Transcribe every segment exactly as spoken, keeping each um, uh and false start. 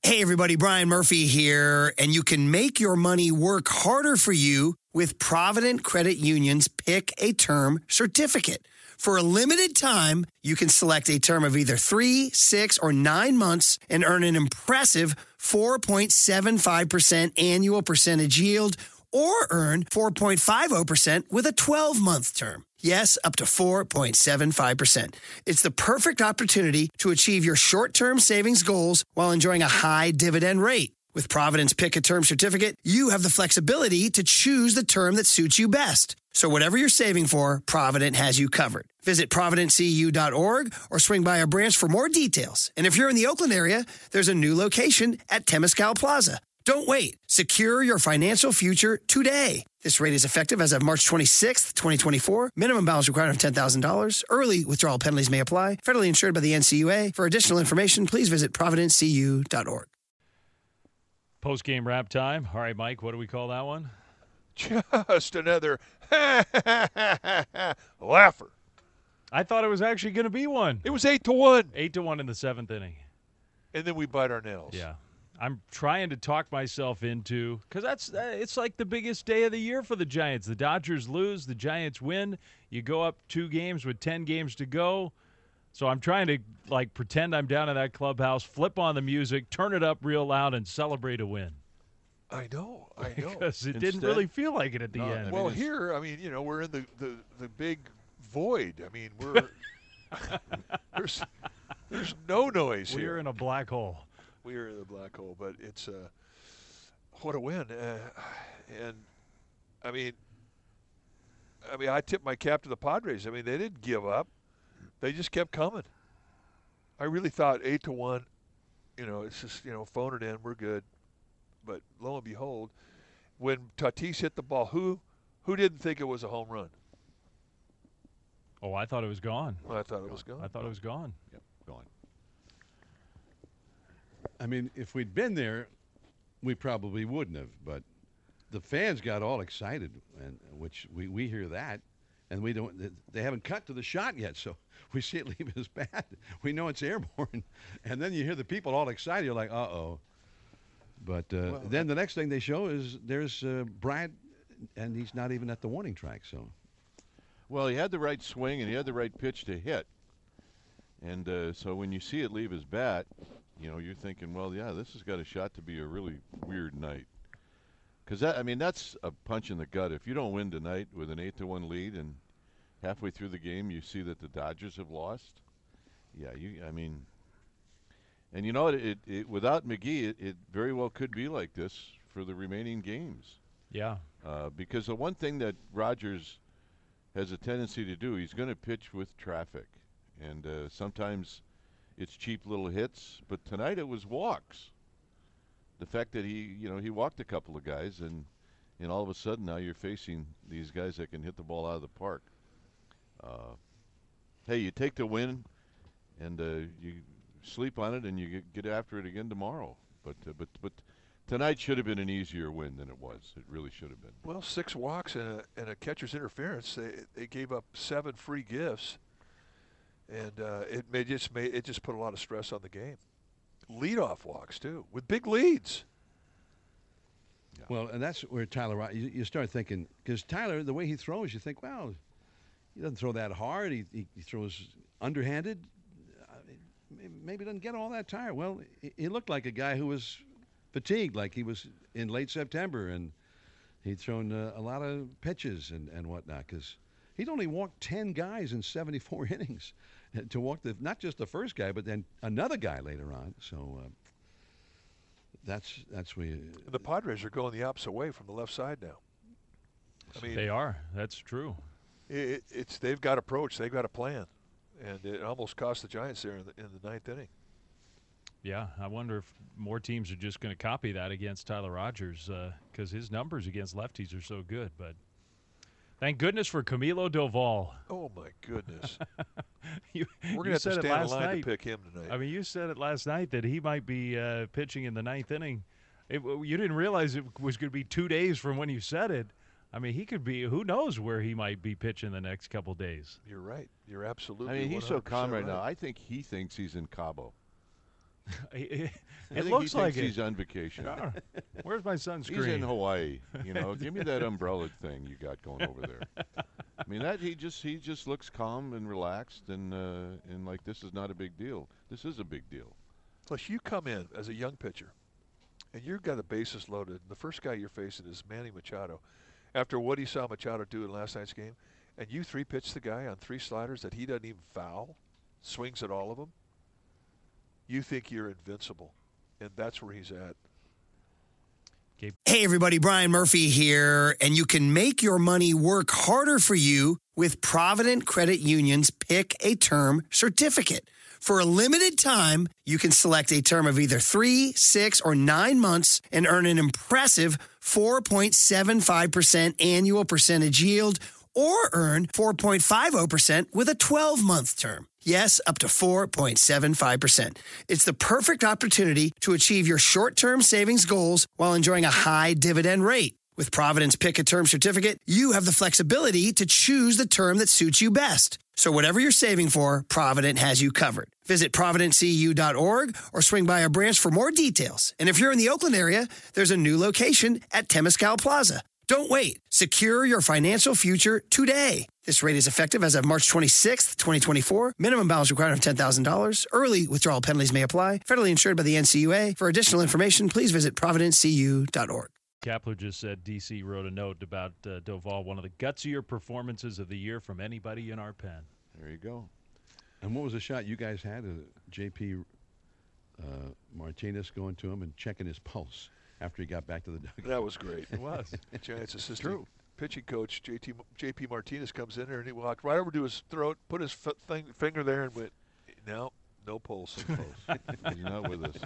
Hey, everybody, Brian Murphy here, and you can make your money work harder for you with Provident Credit Union's Pick a Term certificate. For a limited time, you can select a term of either three, six, or nine months and earn an impressive four point seven five percent annual percentage yield, or earn four point five zero percent with a twelve-month term. Yes, up to four point seven five percent. It's the perfect opportunity to achieve your short-term savings goals while enjoying a high dividend rate. With Provident's Pick a Term certificate, you have the flexibility to choose the term that suits you best. So whatever you're saving for, Provident has you covered. Visit provident c u dot org or swing by a branch for more details. And if you're in the Oakland area, there's a new location at Temescal Plaza. Don't wait. Secure your financial future today. This rate is effective as of March twenty-sixth, twenty twenty-four. Minimum balance required of ten thousand dollars. Early withdrawal penalties may apply. Federally insured by the N C U A. For additional information, please visit provident c u dot org. Post-game wrap time. All right, Mike, what do we call that one? Just another laugher. I thought it was actually going to be one. It was eight to one. Eight to one in the seventh inning. And then we bite our nails. Yeah. I'm trying to talk myself into, because that's uh, it's like the biggest day of the year for the Giants. The Dodgers lose, the Giants win. You go up two games with ten games to go. So I'm trying to like pretend I'm down in that clubhouse, flip on the music, turn it up real loud, and celebrate a win. I know, I know. Because it Instead, didn't really feel like it at the no, end. I mean, well, it's- here, I mean, you know, we're in the, the, the big void. I mean, we're there's there's no noise We're here. in a black hole. We are in the black hole, but it's uh, what a win. Uh, and I mean, I mean, I tip my cap to the Padres. I mean, they didn't give up; they just kept coming. I really thought eight to one. You know, it's just you know, phone it in. We're good. But lo and behold, when Tatis hit the ball, who who didn't think it was a home run? Oh, I thought it was gone. Well, I thought it was gone. I thought it was gone. Yep, gone. I mean, if we'd been there, we probably wouldn't have. But the fans got all excited, and which we, we hear that, and we don't. They haven't cut to the shot yet, so we see it leave his bat. We know it's airborne, and then you hear the people all excited. You're like, uh oh. But uh, Well, then the next thing they show is there's uh, Brad, and he's not even at the warning track. So. Well, he had the right swing and he had the right pitch to hit. And uh, so when you see it leave his bat, you know, you're thinking, well, yeah, this has got a shot to be a really weird night. Because, that, I mean, that's a punch in the gut. If you don't win tonight with an eight to one lead and halfway through the game you see that the Dodgers have lost, yeah, you. I mean, and you know, it, it, it without McGee, it, it very well could be like this for the remaining games. Yeah. Uh, because the one thing that Rogers has a tendency to do, he's going to pitch with traffic. And uh, sometimes it's cheap little hits, but tonight it was walks. The fact that he, you know, he walked a couple of guys, and, and all of a sudden now you're facing these guys that can hit the ball out of the park. Uh, hey, you take the win, and uh, you sleep on it, and you get, get after it again tomorrow. But uh, but but tonight should have been an easier win than it was. It really should have been. Well, six walks and a, and a catcher's interference. They they gave up seven free gifts, and uh, it may just made it just put a lot of stress on the game. Leadoff walks too, with big leads. Yeah. Well, and that's where Tyler, you, you start thinking, because Tyler, the way he throws, you think, well, he doesn't throw that hard. He, he, he throws underhanded. Uh, maybe doesn't get all that tired. Well, he, he looked like a guy who was fatigued, like he was in late September, and he'd thrown uh, a lot of pitches and, and whatnot, because he'd only walked ten guys in seventy-four innings to walk the not just the first guy, but then another guy later on. So uh, that's that's where you, The Padres are going the opposite way from the left side now. I mean, They are. That's true. it, it's they've got approach, they've got a plan, and it almost cost the Giants there in the, in the ninth inning. Yeah, I wonder if more teams are just going to copy that against Tyler Rogers because his numbers against lefties are so good. But thank goodness for Camilo Doval. Oh my goodness, you, we're you gonna have to said it stand in last line night. to pick him tonight. I mean, you said it last night that he might be uh, pitching in the ninth inning. It, you didn't realize it was going to be two days from when you said it. I mean, he could be. Who knows where he might be pitching the next couple days? You're right. You're absolutely. I mean, he's so one hundred percent calm right right now. I think he thinks he's in Cabo. it I think looks he like thinks it. he's on vacation. I don't know. Where's my sunscreen? He's in Hawaii. You know, give me that umbrella thing you got going over there. I mean, that he just he just looks calm and relaxed, and uh, and like this is not a big deal. This is a big deal. Plus, you come in as a young pitcher, and you've got the bases loaded. The first guy you're facing is Manny Machado. After what he saw Machado do in last night's game, and you three-pitch the guy on three sliders that he doesn't even foul, swings at all of them, you think you're invincible, and that's where he's at. Hey, everybody, Brian Murphy here, and you can make your money work harder for you with Provident Credit Union's Pick a Term certificate. For a limited time, you can select a term of either three, six, or nine months and earn an impressive four point seven five percent annual percentage yield, or earn four point five zero percent with a twelve-month term. Yes, up to four point seven five percent. It's the perfect opportunity to achieve your short-term savings goals while enjoying a high dividend rate. With Provident's Pick a Term certificate, you have the flexibility to choose the term that suits you best. So whatever you're saving for, Provident has you covered. Visit provident c u dot org or swing by our branch for more details. And if you're in the Oakland area, there's a new location at Temescal Plaza. Don't wait. Secure your financial future today. This rate is effective as of March twenty-sixth, twenty twenty-four. Minimum balance required of ten thousand dollars. Early withdrawal penalties may apply. Federally insured by the N C U A. For additional information, please visit provident c u dot org. Kapler just said D C wrote a note about uh, Doval, one of the gutsier performances of the year from anybody in our pen. There you go. And what was the shot you guys had of J P uh, Martinez going to him and checking his pulse after he got back to the dugout? That was great. It was. Giants assistant True. pitching coach J T J P Martinez comes in there and he walked right over to his throat, put his f- thing, finger there, and went, "No, no pulse." No pulse. He's not with us.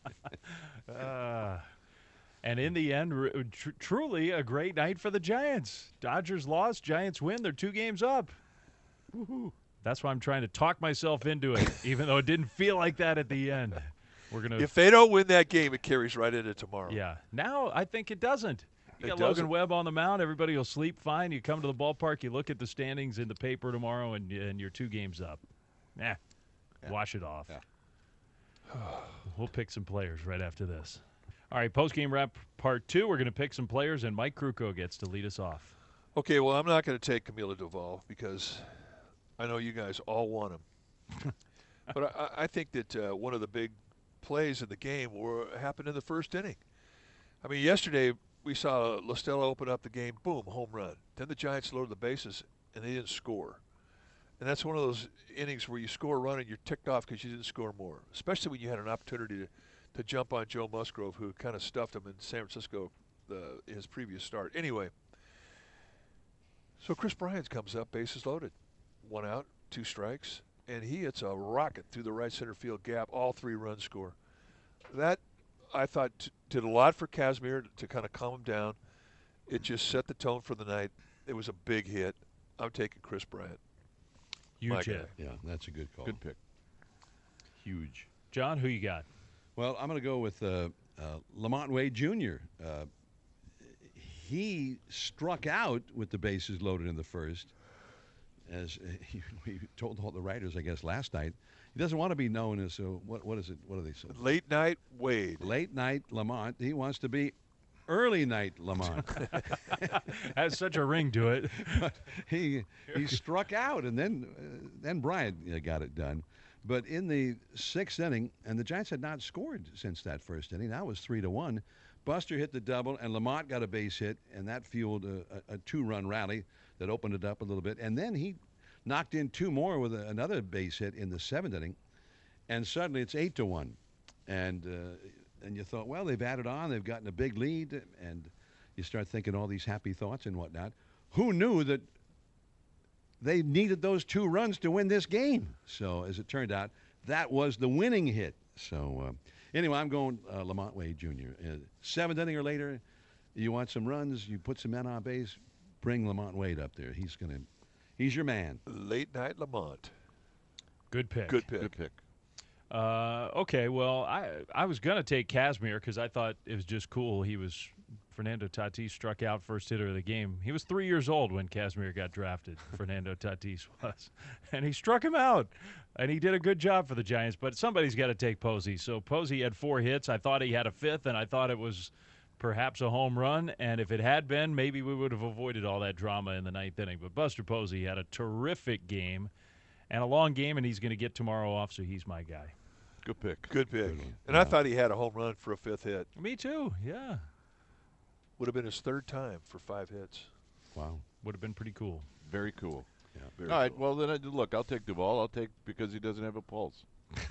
Uh, and in the end, r- tr- truly a great night for the Giants. Dodgers lost, Giants win. They're two games up. Woo-hoo. That's why I'm trying to talk myself into it, even though it didn't feel like that at the end. We're gonna. If they don't win that game, it carries right into tomorrow. Yeah. Now I think it doesn't. You It got doesn't. Logan Webb on the mound. Everybody will sleep fine. You come to the ballpark. You look at the standings in the paper tomorrow, and and you're two games up. Nah. Yeah. Wash it off. Yeah. We'll pick some players right after this. All right, post-game wrap part two. We're going to pick some players, and Mike Krukow gets to lead us off. Okay, well, I'm not going to take Camilo Doval because I know you guys all want him. But I, I think that uh, one of the big plays in the game were, happened in the first inning. I mean, yesterday we saw La Stella open up the game, boom, home run. Then the Giants loaded the bases, and they didn't score. And that's one of those innings where you score a run and you're ticked off because you didn't score more, especially when you had an opportunity to, to jump on Joe Musgrove, who kind of stuffed him in San Francisco the, his previous start. Anyway, so Chris Bryant comes up, bases loaded, one out, two strikes, and he hits a rocket through the right center field gap, all three runs score. That, I thought, t- did a lot for Kazmir to kind of calm him down. It just set the tone for the night. It was a big hit. I'm taking Chris Bryant. My Huge guy. hit. Yeah, that's a good call. Good pick. Huge. John, who you got? Well, I'm going to go with uh, uh, Lamont Wade Junior Uh, he struck out with the bases loaded in the first. As uh, he, we told all the writers, I guess, last night, he doesn't want to be known as, uh, what, what is it? What are they saying? Late night Wade. Late night Lamont. He wants to be early night Lamont. Has such a ring to it. But he he struck out, and then uh, then Bryant uh, got it done. But in the sixth inning, and the Giants had not scored since that first inning. That was three to one. Buster hit the double, and Lamont got a base hit, and that fueled a, a, a two-run rally that opened it up a little bit. And then he knocked in two more with a, another base hit in the seventh inning, and suddenly it's eight to one. And uh, and you thought, well, they've added on, they've gotten a big lead, and you start thinking all these happy thoughts and whatnot. Who knew that they needed those two runs to win this game? So as it turned out, that was the winning hit. So uh, anyway, I'm going uh, Lamont Wade Junior Uh, seventh inning or later, you want some runs, you put some men on base, bring Lamont Wade up there. He's gonna, he's your man. Late night Lamont. Good pick. Good pick. Good pick. Uh, okay, well, I I was going to take Kazmir because I thought it was just cool. He was Fernando Tatis struck out first hitter of the game. He was three years old when Kazmir got drafted, Fernando Tatis was. And he struck him out. And he did a good job for the Giants, but somebody's got to take Posey. So Posey had four hits. I thought he had a fifth, and I thought it was perhaps a home run. And if it had been, maybe we would have avoided all that drama in the ninth inning. But Buster Posey had a terrific game and a long game, and he's going to get tomorrow off, so he's my guy. Good pick. Good pick. Good and I thought he had a home run for a fifth hit. Me too, yeah. Would have been his third time for five hits. Wow. Would have been pretty cool. Very cool. Yeah. Very All right, cool. well, then, I, look, I'll take Duvall. I'll take because he doesn't have a pulse.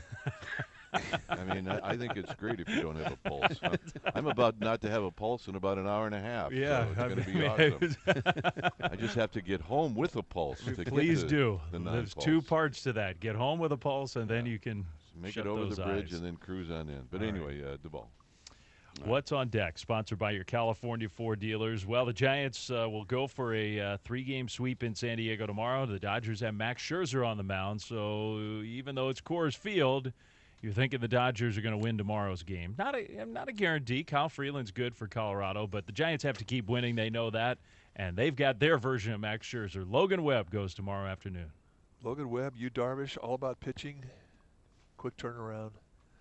I mean, I, I think it's great if you don't have a pulse. I'm, I'm about not to have a pulse in about an hour and a half. Yeah, so it's I going to be mean, awesome. I just have to get home with a pulse. To Please get the, do. The There's non-pulse. two parts to that. Get home with a pulse, and then you can Make shut it over those the bridge eyes. and then cruise on in. But All anyway, uh, Duvall. What's on deck? Sponsored by your California Ford dealers. Well, the Giants uh, will go for a uh, three-game sweep in San Diego tomorrow. The Dodgers have Max Scherzer on the mound, so even though it's Coors Field, you're thinking the Dodgers are going to win tomorrow's game. Not a not a guarantee. Kyle Freeland's good for Colorado, but the Giants have to keep winning. They know that, and they've got their version of Max Scherzer. Logan Webb goes tomorrow afternoon. Logan Webb, Yu Darvish, all about pitching. Quick turnaround.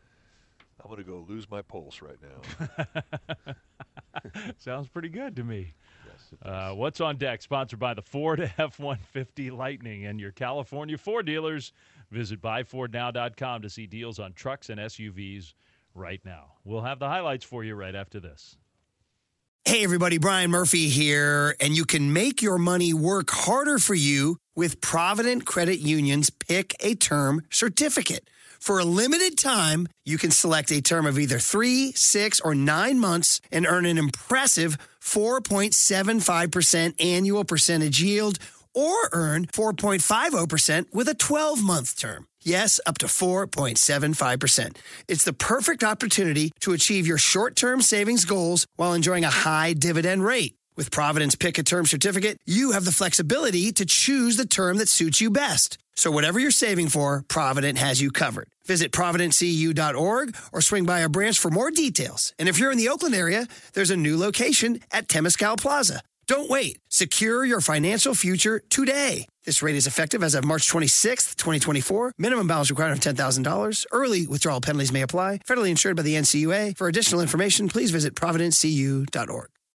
I'm going to go lose my pulse right now. Sounds pretty good to me. Yes, it Uh, does. what's on deck? Sponsored by the Ford F one fifty Lightning and your California Ford dealers. Visit buy ford now dot com to see deals on trucks and S U Vs right now. We'll have the highlights for you right after this. Hey, everybody, Brian Murphy here, and you can make your money work harder for you with Provident Credit Union's Pick a Term certificate. For a limited time, you can select a term of either three, six, or nine months and earn an impressive four point seven five percent annual percentage yield, or earn four point five zero percent with a twelve-month term. Yes, up to four point seven five percent. It's the perfect opportunity to achieve your short-term savings goals while enjoying a high dividend rate. With Provident's Pick a Term certificate, you have the flexibility to choose the term that suits you best. So whatever you're saving for, Provident has you covered. Visit provident c u dot org or swing by a branch for more details. And if you're in the Oakland area, there's a new location at Temescal Plaza. Don't wait. Secure your financial future today. This rate is effective as of March twenty-sixth, twenty twenty-four. Minimum balance required of ten thousand dollars. Early withdrawal penalties may apply. Federally insured by the N C U A. For additional information, please visit provident c u dot org.